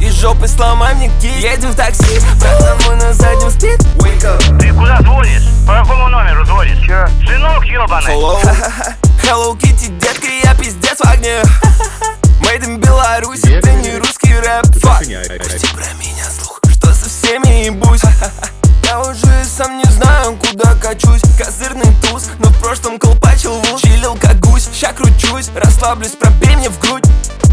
из жопы сломай мне кисть. Едем в такси, братан мой на заднем спит. Wake up. Ты куда звонишь? По какому номеру звонишь? Чё? Сынок ёбаный. Hello Kitty, детка, я пиздец в огне. Made in Беларусь, это не русский рэп. Пусти про меня слух, что со всеми ебусь. Я уже сам не знаю, куда качусь. Козырный туз, но в прошлом колпачил вуз. Чилил как гусь, ща кручусь. Расслаблюсь, пробей мне в грудь.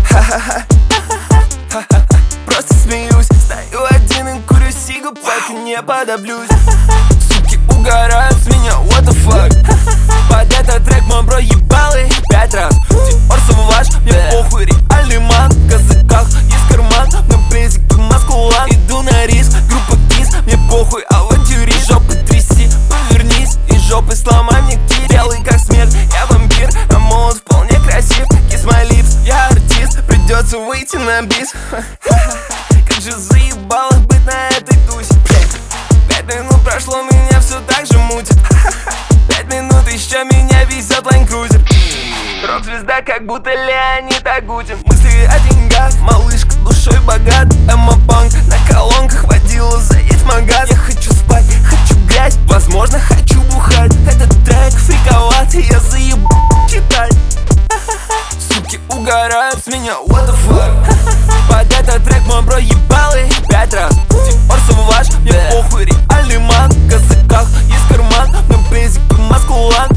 Просто смеюсь. Стою один и курю сигу, пока не подоблюсь. Суки угорают с меня, what the fuck. Под этот трек мой бро ебалый 5 раз. Диор Саваш, мне похуй, реальный ман. В козырьках есть карман, на презик под маскулан. Иду на риск, группа КИС, мне похуй, авантюрист. Жопы тряси, повернись, и жопы сломай мне кисть. Белый как смерть, я вампир, а молод вполне красив. Kiss my lips, я артист, придется выйти на бис. Как же заебало быть на этой тусе. 5 минут прошло, меня все так же мутит. 5 минут еще меня везет лайн-крузер. Рок-звезда, как будто Леонид Агутин. Мысли о деньгах, малышка душой богат. Эмо-банк на колонках водила, заедь в магаз. Я хочу спать, хочу грязь, возможно, хочу бухать. Этот трек фриковатый, я заебу читать. Суки угорают с меня, what the fuck. Под этот трек мой бро ебалый 5 раз. Диор Саваш, мне похуй, реальный ман. В козырьках есть карман, на презик под маскулан.